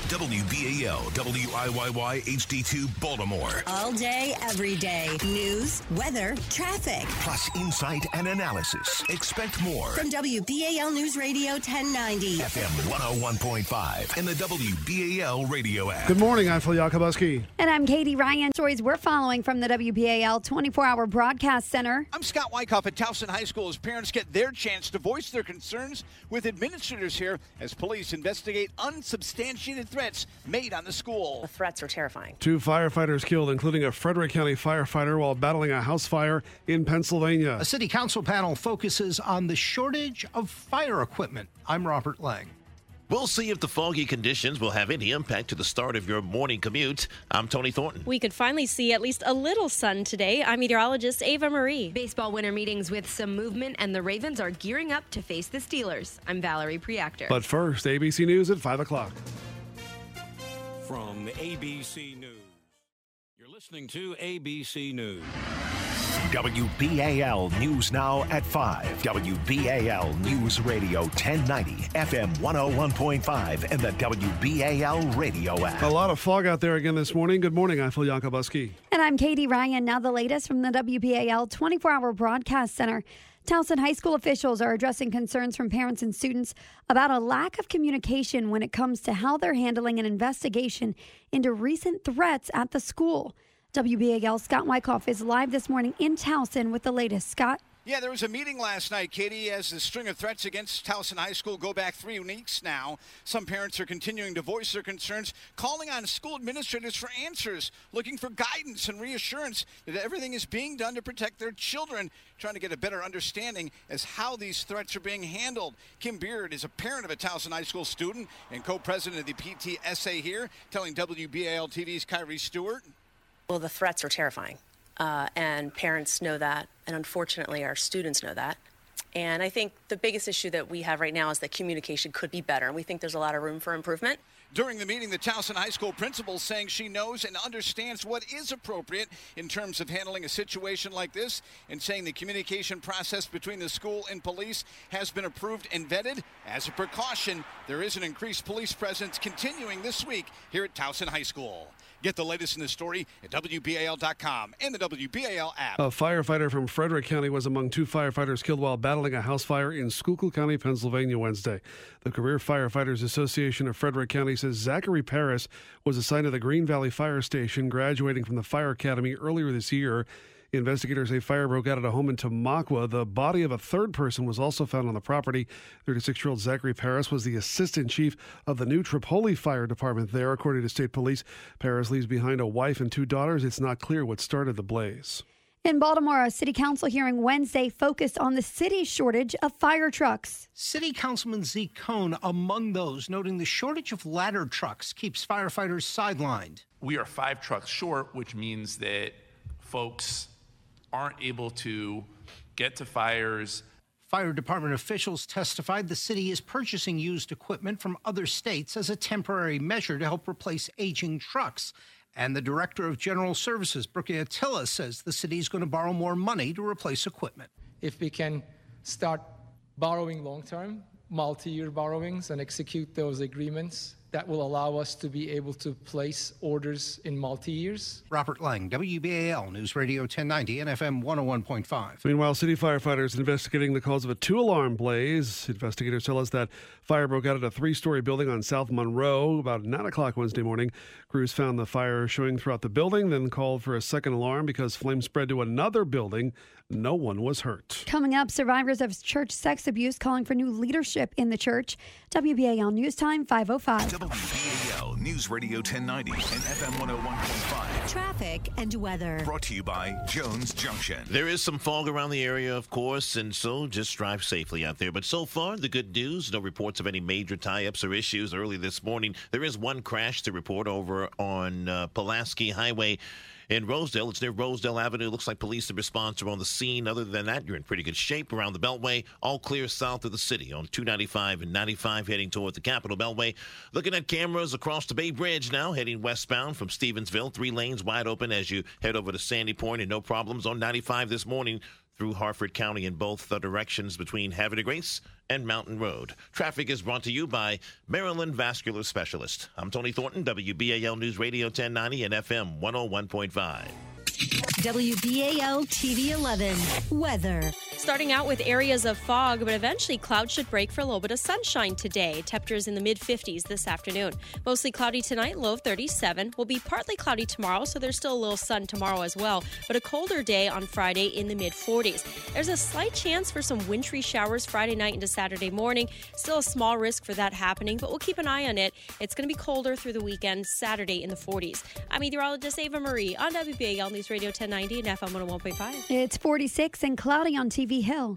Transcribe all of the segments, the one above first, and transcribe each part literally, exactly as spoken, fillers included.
W B A L, W I Y Y H D two Baltimore. All day, every day. News, weather, traffic. Plus insight and analysis. Expect more. From W B A L News Radio ten ninety. F M one oh one point five and the W B A L radio app. Good morning, I'm Phil Yakobuski. And I'm Katie Ryan. Stories we're following from the W B A L twenty-four hour Broadcast Center. I'm Scott Wyckoff at Towson High School as parents get their chance to voice their concerns with administrators here as police investigate unsubstantiated threats made on the school. The threats are terrifying. Two firefighters killed, including a Frederick County firefighter while battling a house fire in Pennsylvania. A city council panel focuses on the shortage of fire equipment. I'm Robert Lang. We'll see if the foggy conditions will have any impact to the start of your morning commute. I'm Tony Thornton. We could finally see at least a little sun today. I'm meteorologist Ava Marie. Baseball winter meetings with some movement, and the Ravens are gearing up to face the Steelers. I'm Valerie Preactor. But first, A B C News at five o'clock. From A B C News, you're listening to A B C News. W B A L News Now at five. W B A L News Radio ten ninety, F M one oh one point five, and the W B A L radio app. A lot of fog out there again this morning. Good morning, I'm Phil Yakobuski. And I'm Katie Ryan. Now the latest from the W B A L twenty-four hour Broadcast Center. Towson High School officials are addressing concerns from parents and students about a lack of communication when it comes to how they're handling an investigation into recent threats at the school. W B A L Scott Wyckoff is live this morning in Towson with the latest. Scott? Yeah, there was a meeting last night, Katie, as the string of threats against Towson High School go back three weeks now. Some parents are continuing to voice their concerns, calling on school administrators for answers, looking for guidance and reassurance that everything is being done to protect their children, trying to get a better understanding as how these threats are being handled. Kim Beard is a parent of a Towson High School student and co-president of the P T S A here, telling W B A L T V's Kyrie Stewart. Well, the threats are terrifying, uh, and parents know that, and unfortunately our students know that. And I think the biggest issue that we have right now is that communication could be better, and we think there's a lot of room for improvement. During the meeting, the Towson High School principal saying she knows and understands what is appropriate in terms of handling a situation like this, and saying the communication process between the school and police has been approved and vetted. As a precaution, there is an increased police presence continuing this week here at Towson High School. Get the latest in the story at W B A L dot com and the W B A L app. A firefighter from Frederick County was among two firefighters killed while battling a house fire in Schuylkill County, Pennsylvania Wednesday. The Career Firefighters Association of Frederick County says Zachary Paris was assigned to the Green Valley Fire Station, graduating from the Fire Academy earlier this year. Investigators say fire broke out at a home in Tamaqua. The body of a third person was also found on the property. thirty-six-year-old Zachary Paris was the assistant chief of the new Tripoli Fire Department there. According to state police, Paris leaves behind a wife and two daughters. It's not clear what started the blaze. In Baltimore, a city council hearing Wednesday focused on the city's shortage of fire trucks. City Councilman Zeke Cohn among those, noting the shortage of ladder trucks keeps firefighters sidelined. We are five trucks short, which means that folks aren't able to get to fires. Fire department officials testified the city is purchasing used equipment from other states as a temporary measure to help replace aging trucks. And the director of General Services, Brooke Attila, says the city is going to borrow more money to replace equipment. If we can start borrowing long-term, multi-year borrowings, and execute those agreements, that will allow us to be able to place orders in multi-years. Robert Lang, W B A L News Radio ten ninety and F M one oh one point five. Meanwhile, city firefighters investigating the cause of a two-alarm blaze. Investigators tell us that fire broke out at a three-story building on South Monroe about nine o'clock Wednesday morning. Crews found the fire showing throughout the building, then called for a second alarm because flames spread to another building. No one was hurt. Coming up, survivors of church sex abuse calling for new leadership in the church. W B A L News Time, five oh five. W B A L News Radio ten ninety and F M one oh one point five. Traffic and weather. Brought to you by Jones Junction. There is some fog around the area, of course, and so just drive safely out there. But so far, the good news, no reports of any major tie-ups or issues early this morning. There is one crash to report over on uh, Pulaski Highway in Rosedale. It's near Rosedale Avenue. Looks like police and response are on the scene. Other than that, you're in pretty good shape around the Beltway. All clear south of the city on two ninety-five and ninety-five heading toward the Capitol Beltway. Looking at cameras across the Bay Bridge now, heading westbound from Stevensville. Three lanes wide open as you head over to Sandy Point, and no problems on ninety-five this morning through Harford County in both the directions between Havre de Grace and Mountain Road. Traffic is brought to you by Maryland Vascular Specialist. I'm Tony Thornton, W B A L News Radio ten ninety and F M one oh one point five. W B A L T V eleven weather. Starting out with areas of fog, but eventually clouds should break for a little bit of sunshine today. Temperatures in the mid fifties this afternoon. Mostly cloudy tonight, low of thirty-seven. Will be partly cloudy tomorrow, so there's still a little sun tomorrow as well, but a colder day on Friday in the mid forties. There's a slight chance for some wintry showers Friday night into Saturday morning. Still a small risk for that happening, but we'll keep an eye on it. It's going to be colder through the weekend, Saturday in the forties. I'm meteorologist Ava Marie on W B A L News Radio ten ninety and F M one oh one point five. It's forty-six and cloudy on T V Hill.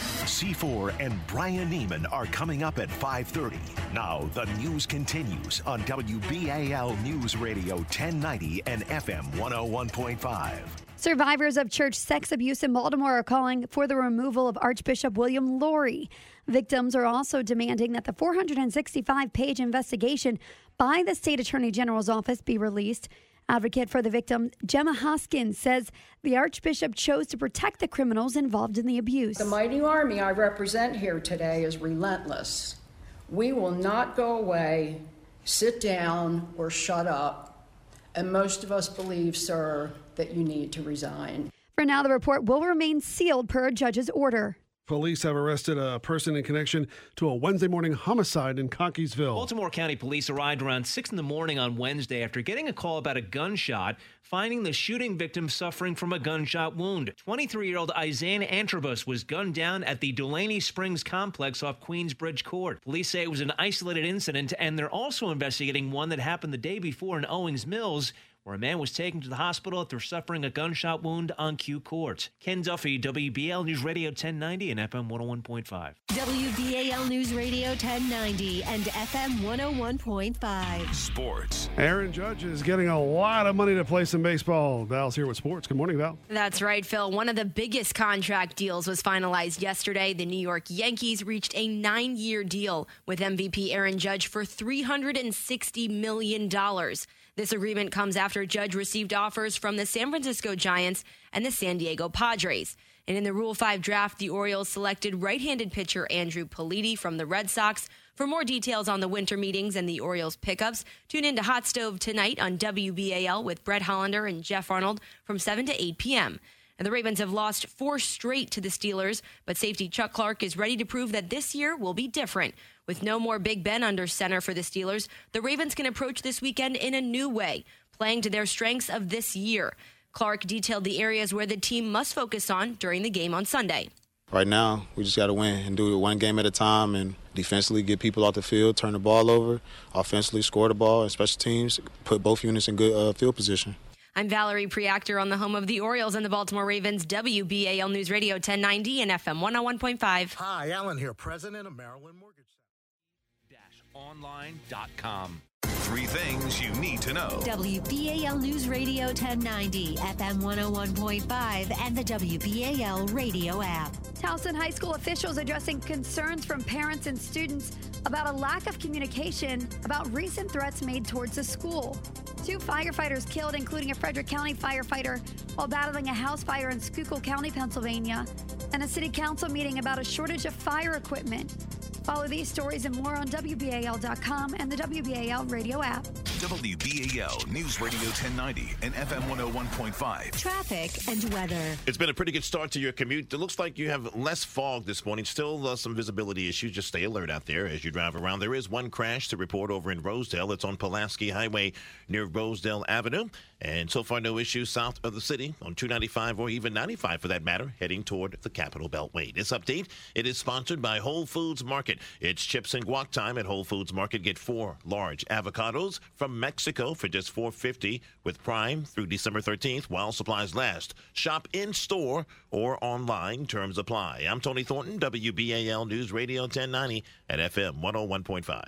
C four and Brian Neiman are coming up at five thirty. Now the news continues on W B A L News Radio ten ninety and F M one oh one point five. Survivors of church sex abuse in Baltimore are calling for the removal of Archbishop William Lori. Victims are also demanding that the four hundred sixty-five page investigation by the State Attorney General's office be released. Advocate for the victim, Gemma Hoskins, says the Archbishop chose to protect the criminals involved in the abuse. The mighty army I represent here today is relentless. We will not go away, sit down, or shut up. And most of us believe, sir, that you need to resign. For now, the report will remain sealed per a judge's order. Police have arrested a person in connection to a Wednesday morning homicide in Cockeysville. Baltimore County Police arrived around six in the morning on Wednesday after getting a call about a gunshot, finding the shooting victim suffering from a gunshot wound. twenty-three-year-old Izan Antrobus was gunned down at the Delaney Springs complex off Queensbridge Court. Police say it was an isolated incident, and they're also investigating one that happened the day before in Owings Mills, where a man was taken to the hospital after suffering a gunshot wound on Q Court. Ken Duffy, W B A L News Radio ten ninety and F M one oh one point five. W B A L News Radio ten ninety and F M one oh one point five. Sports. Aaron Judge is getting a lot of money to play some baseball. Val's here with sports. Good morning, Val. That's right, Phil. One of the biggest contract deals was finalized yesterday. The New York Yankees reached a nine-year deal with M V P Aaron Judge for three hundred sixty million dollars. This agreement comes after Judge received offers from the San Francisco Giants and the San Diego Padres. And in the Rule five draft, the Orioles selected right-handed pitcher Andrew Politi from the Red Sox. For more details on the winter meetings and the Orioles pickups, tune in to Hot Stove tonight on W B A L with Brett Hollander and Jeff Arnold from seven to eight p.m. And the Ravens have lost four straight to the Steelers, but safety Chuck Clark is ready to prove that this year will be different. With no more Big Ben under center for the Steelers, the Ravens can approach this weekend in a new way, playing to their strengths of this year. Clark detailed the areas where the team must focus on during the game on Sunday. Right now, we just got to win and do it one game at a time and defensively get people off the field, turn the ball over, offensively score the ball, and special teams, put both units in good uh, field position. I'm Valerie Preactor on the home of the Orioles and the Baltimore Ravens, W B A L News Radio ten ninety and F M one oh one point five. Hi, Alan here, president of Maryland Mortgage Center. online dot com. Three things you need to know. W B A L News Radio ten ninety, F M one oh one point five, and the W B A L radio app. Towson High School officials addressing concerns from parents and students about a lack of communication about recent threats made towards the school. Two firefighters killed, including a Frederick County firefighter, while battling a house fire in Schuylkill County, Pennsylvania, and a city council meeting about a shortage of fire equipment. Follow these stories and more on W B A L dot com and the W B A L radio app. W B A L News Radio ten ninety and F M one oh one point five. Traffic and weather. It's been a pretty good start to your commute. It looks like you have less fog this morning. Still uh, some visibility issues. Just stay alert out there as you drive around. There is one crash to report over in Rosedale. It's on Pulaski Highway near Rosedale Avenue. And so far, no issues south of the city on two ninety-five or even ninety-five for that matter, heading toward the Capitol Beltway. This update, it is sponsored by Whole Foods Market. It's chips and guac time at Whole Foods Market. Get four large avocados from Mexico for just four fifty with Prime through December thirteenth while supplies last. Shop in store or online. Terms apply. I'm Tony Thornton, W B A L News Radio ten ninety at F M one oh one point five.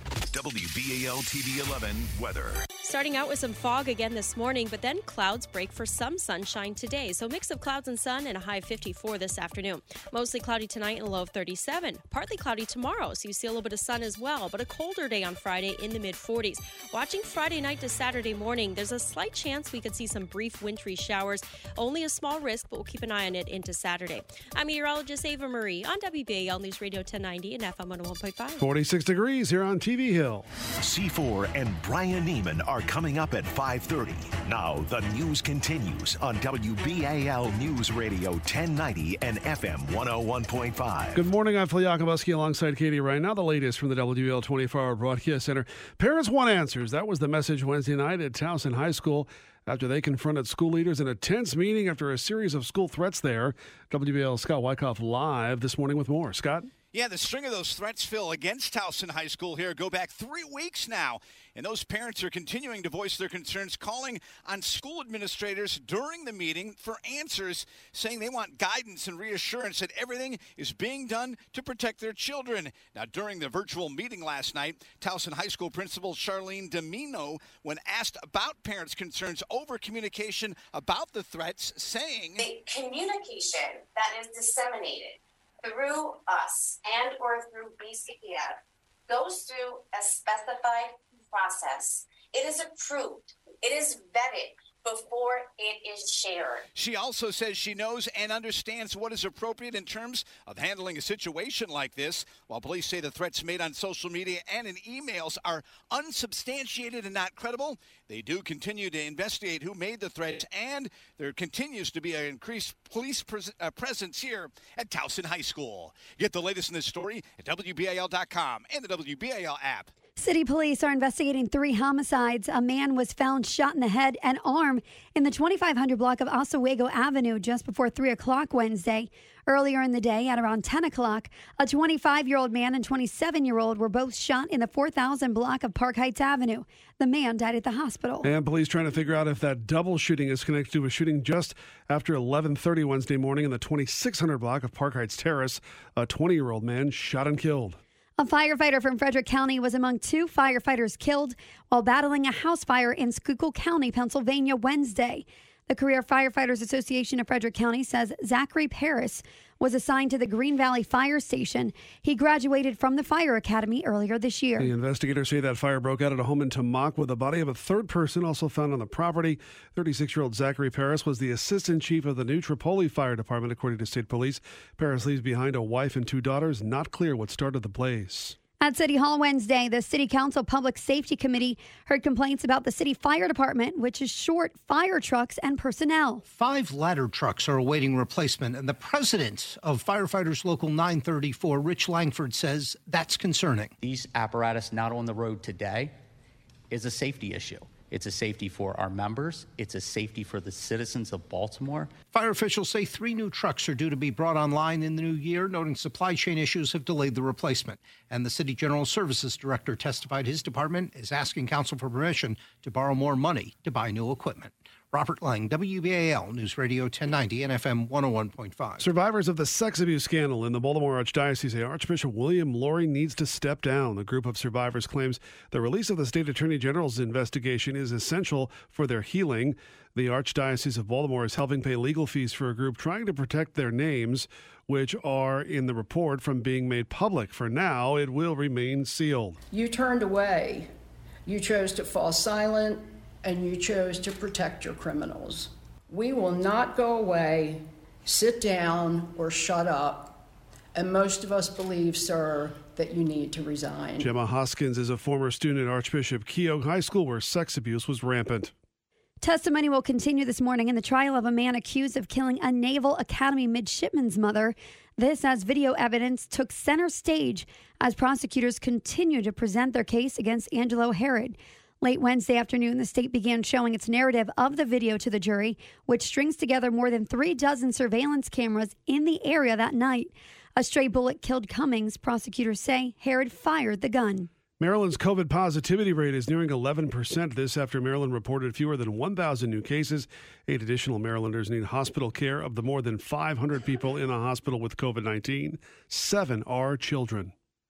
W B A L T V eleven weather. Starting out with some fog again this morning, but then clouds break for some sunshine today. So mix of clouds and sun and a high of fifty-four this afternoon. Mostly cloudy tonight and a low of thirty-seven. Partly cloudy tomorrow, so you see a little bit of sun as well, but a colder day on Friday in the mid forties. Watching Friday night to Saturday morning, there's a slight chance we could see some brief wintry showers. Only a small risk, but we'll keep an eye on it into Saturday. I'm meteorologist Ava Marie on W B A L News Radio ten ninety and F M one oh one point five. forty-six degrees here on T V Hill. C four and Brian Neiman are coming up at five thirty. Now the news continues on W B A L News Radio ten ninety and F M one oh one point five. Good morning. I'm Phil Yakobuski alongside Katie Ryan. Now the latest from the W B A L twenty-four hour Broadcast Center. Parents want answers. That was the message Wednesday night at Towson High School after they confronted school leaders in a tense meeting after a series of school threats there. W B A L Scott Wyckoff live this morning with more. Scott? Yeah, the string of those threats, Phil, against Towson High School here go back three weeks now. And those parents are continuing to voice their concerns, calling on school administrators during the meeting for answers, saying they want guidance and reassurance that everything is being done to protect their children. Now, during the virtual meeting last night, Towson High School Principal Charlene Domino, when asked about parents' concerns over communication about the threats, saying, the communication that is disseminated through us and or through B C P F goes through a specified process. It is approved. It is vetted before it is shared. She also says she knows and understands what is appropriate in terms of handling a situation like this. While police say the threats made on social media and in emails are unsubstantiated and not credible, they do continue to investigate who made the threats, and there continues to be an increased police pres- uh, presence here at Towson High School. Get the latest in this story at W B A L dot com and the W B A L app. City police are investigating three homicides. A man was found shot in the head and arm in the twenty-five hundred block of Oswego Avenue just before three o'clock Wednesday. Earlier in the day, at around ten o'clock, a twenty-five-year-old man and twenty-seven-year-old were both shot in the four thousand block of Park Heights Avenue. The man died at the hospital. And police trying to figure out if that double shooting is connected to a shooting just after eleven thirty Wednesday morning in the twenty-six hundred block of Park Heights Terrace. A twenty-year-old man shot and killed. A firefighter from Frederick County was among two firefighters killed while battling a house fire in Schuylkill County, Pennsylvania, Wednesday. The Career Firefighters Association of Frederick County says Zachary Paris was assigned to the Green Valley Fire Station. He graduated from the Fire Academy earlier this year. The investigators say that fire broke out at a home in Tamaqua with the body of a third person also found on the property. thirty-six-year-old Zachary Paris was the assistant chief of the New Tripoli Fire Department, according to state police. Paris leaves behind a wife and two daughters. Not clear what started the blaze. At City Hall Wednesday, the City Council Public Safety Committee heard complaints about the city fire department, which is short fire trucks and personnel. Five ladder trucks are awaiting replacement, and the president of Firefighters Local nine thirty-four, Rich Langford, says that's concerning. These apparatus not on the road today is a safety issue. It's a safety for our members. It's a safety for the citizens of Baltimore. Fire officials say three new trucks are due to be brought online in the new year, noting supply chain issues have delayed the replacement. And the City General Services Director testified his department is asking council for permission to borrow more money to buy new equipment. Robert Lang, W B A L News Radio ten ninety and F M one oh one point five. Survivors of the sex abuse scandal in the Baltimore Archdiocese say Archbishop William Lori needs to step down. The group of survivors claims the release of the State Attorney General's investigation is essential for their healing. The Archdiocese of Baltimore is helping pay legal fees for a group trying to protect their names, which are in the report, from being made public. For now, it will remain sealed. You turned away. You chose to fall silent, and you chose to protect your criminals. We will not go away, sit down, or shut up. And most of us believe, sir, that you need to resign. Gemma Hoskins is a former student at Archbishop Keough High School where sex abuse was rampant. Testimony will continue this morning in the trial of a man accused of killing a Naval Academy midshipman's mother. This as video evidence took center stage as prosecutors continue to present their case against Angelo Herod. Late Wednesday afternoon, the state began showing its narrative of the video to the jury, which strings together more than three dozen surveillance cameras in the area that night. A stray bullet killed Cummings. Prosecutors say Herod fired the gun. Maryland's COVID positivity rate is nearing eleven percent. This after Maryland reported fewer than one thousand new cases. Eight additional Marylanders need hospital care. Of the more than five hundred people in a hospital with COVID nineteen, seven are children.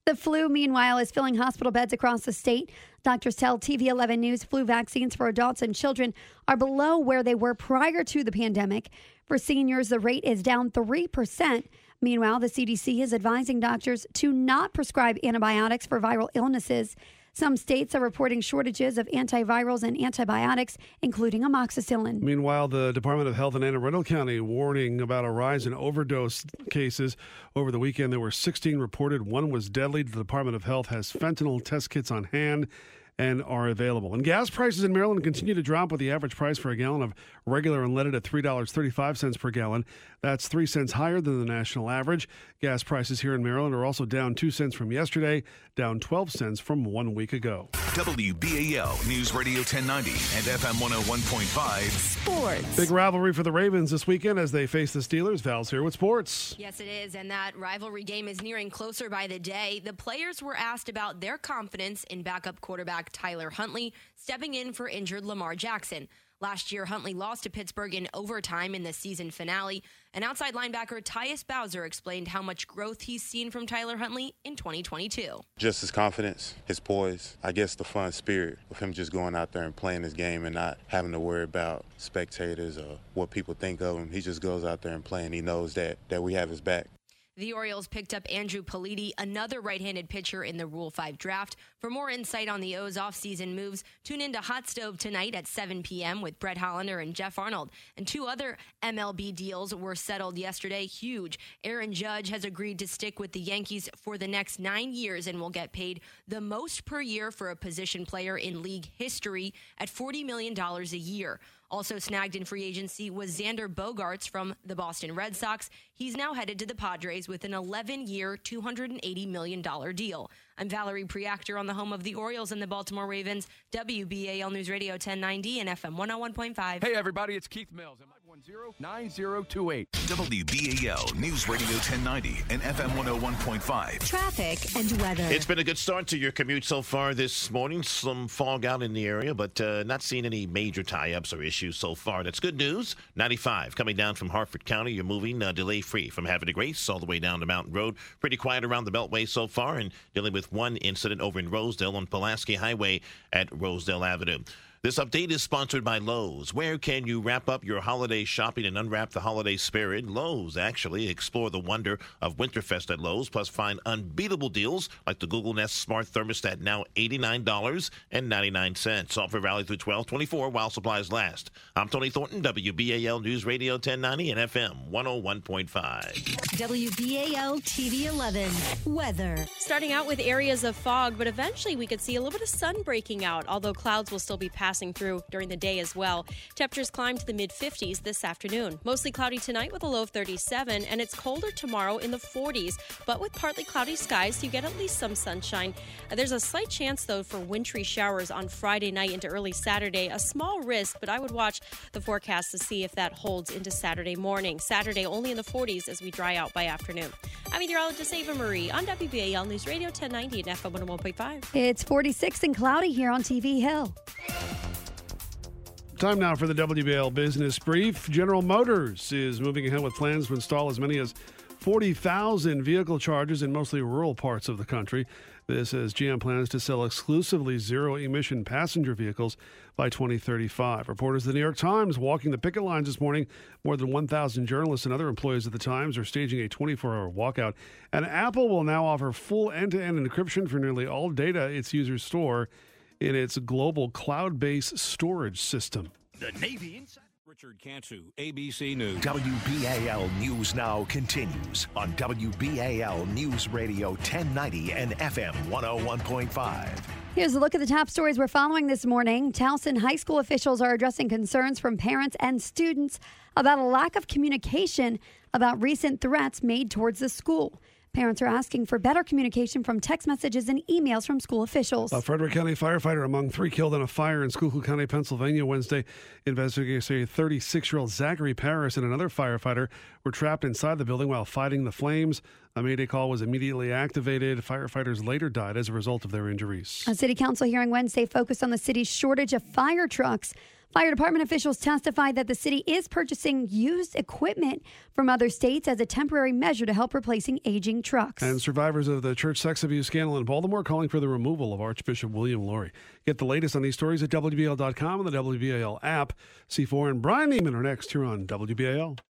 The flu, meanwhile, is filling hospital beds across the state. Doctors tell T V eleven News flu vaccines for adults and children are below where they were prior to the pandemic. For seniors, the rate is down three percent. Meanwhile, the C D C is advising doctors to not prescribe antibiotics for viral illnesses. Some states are reporting shortages of antivirals and antibiotics, including amoxicillin. Meanwhile, the Department of Health in Anne Arundel County warning about a rise in overdose cases. Over the weekend, there were sixteen reported. One was deadly. The Department of Health has fentanyl test kits on hand and are available. And gas prices in Maryland continue to drop, with the average price for a gallon of regular unleaded at three dollars and thirty-five cents per gallon. That's three cents higher than the national average. Gas prices here in Maryland are also down two cents from yesterday, down twelve cents from one week ago. W B A L News Radio ten ninety and F M one oh one point five. Sports. Big rivalry for the Ravens this weekend as they face the Steelers. Val's here with sports. Yes, it is, and that rivalry game is nearing closer by the day. The players were asked about their confidence in backup quarterback Tyler Huntley stepping in for injured Lamar Jackson. Last year, Huntley lost to Pittsburgh in overtime in the season finale. And outside linebacker Tyus Bowser explained how much growth he's seen from Tyler Huntley in twenty twenty-two. Just his confidence, his poise, I guess the fun spirit of him just going out there and playing his game and not having to worry about spectators or what people think of him. He just goes out there and plays, and he knows that, that we have his back. The Orioles picked up Andrew Politi, another right-handed pitcher in the Rule five draft. For more insight on the O's offseason moves, tune into Hot Stove tonight at seven p.m. with Brett Hollander and Jeff Arnold. And two other M L B deals were settled yesterday. Huge. Aaron Judge has agreed to stick with the Yankees for the next nine years and will get paid the most per year for a position player in league history at forty million dollars a year. Also snagged in free agency was Xander Bogaerts from the Boston Red Sox. He's now headed to the Padres with an eleven-year, two hundred eighty million dollars deal. I'm Valerie Preactor on the home of the Orioles and the Baltimore Ravens, W B A L News Radio ten ninety and F M one oh one point five. Hey, everybody, it's Keith Mills. five one zero, nine zero two eight. W B A L News Radio ten ninety and F M one oh one point five. Traffic and weather. It's been a good start to your commute so far this morning. Some fog out in the area, but uh, not seeing any major tie-ups or issues so far. That's good news. ninety-five coming down from Harford County. You're moving uh, delay-free from Havre de Grace all the way down to Mountain Road. Pretty quiet around the Beltway so far, and dealing with one incident over in Rosedale on Pulaski Highway at Rosedale Avenue. This update is sponsored by Lowe's. Where can you wrap up your holiday shopping and unwrap the holiday spirit? Lowe's, actually. Explore the wonder of Winterfest at Lowe's, plus find unbeatable deals like the Google Nest Smart Thermostat, now eighty-nine dollars and ninety-nine cents. Offer valid through twelve twenty-four while supplies last. I'm Tony Thornton, W B A L News Radio ten ninety and F M one oh one point five. W B A L T V eleven. Weather. Starting out with areas of fog, but eventually we could see a little bit of sun breaking out, although clouds will still be passing through during the day as well. Temperatures climb to the mid fifties this afternoon. Mostly cloudy tonight with a low of thirty-seven, and it's colder tomorrow in the forties, but with partly cloudy skies, so you get at least some sunshine. Uh, there's a slight chance, though, for wintry showers on Friday night into early Saturday. A small risk, but I would watch the forecast to see if that holds into Saturday morning. Saturday only in the forties as we dry out by afternoon. I'm meteorologist Ava Marie on W B A L News Radio ten ninety and F M one oh one point five. It's forty-six and cloudy here on T V Hill. Time now for the W B A L Business Brief. General Motors is moving ahead with plans to install as many as forty thousand vehicle chargers in mostly rural parts of the country. This as G M plans to sell exclusively zero-emission passenger vehicles by twenty thirty-five. Reporters of the New York Times walking the picket lines this morning. More than one thousand journalists and other employees of the Times are staging a twenty-four hour walkout. And Apple will now offer full end-to-end encryption for nearly all data its users store in its global cloud-based storage system. The Navy Inside. Richard Cantu, A B C News. W B A L News Now continues on W B A L News Radio ten ninety and F M one oh one point five. Here's a look at the top stories we're following this morning. Towson High School officials are addressing concerns from parents and students about a lack of communication about recent threats made towards the school. Parents are asking for better communication from text messages and emails from school officials. A Frederick County firefighter among three killed in a fire in Schuylkill County, Pennsylvania Wednesday. Investigators say thirty-six-year-old Zachary Paris and another firefighter were trapped inside the building while fighting the flames. A Mayday call was immediately activated. Firefighters later died as a result of their injuries. A city council hearing Wednesday focused on the city's shortage of fire trucks. Fire department officials testified that the city is purchasing used equipment from other states as a temporary measure to help replacing aging trucks. And survivors of the church sex abuse scandal in Baltimore calling for the removal of Archbishop William Laurie. Get the latest on these stories at W B A L dot com and the W B A L app. C four and Brian Neiman are next here on W B A L.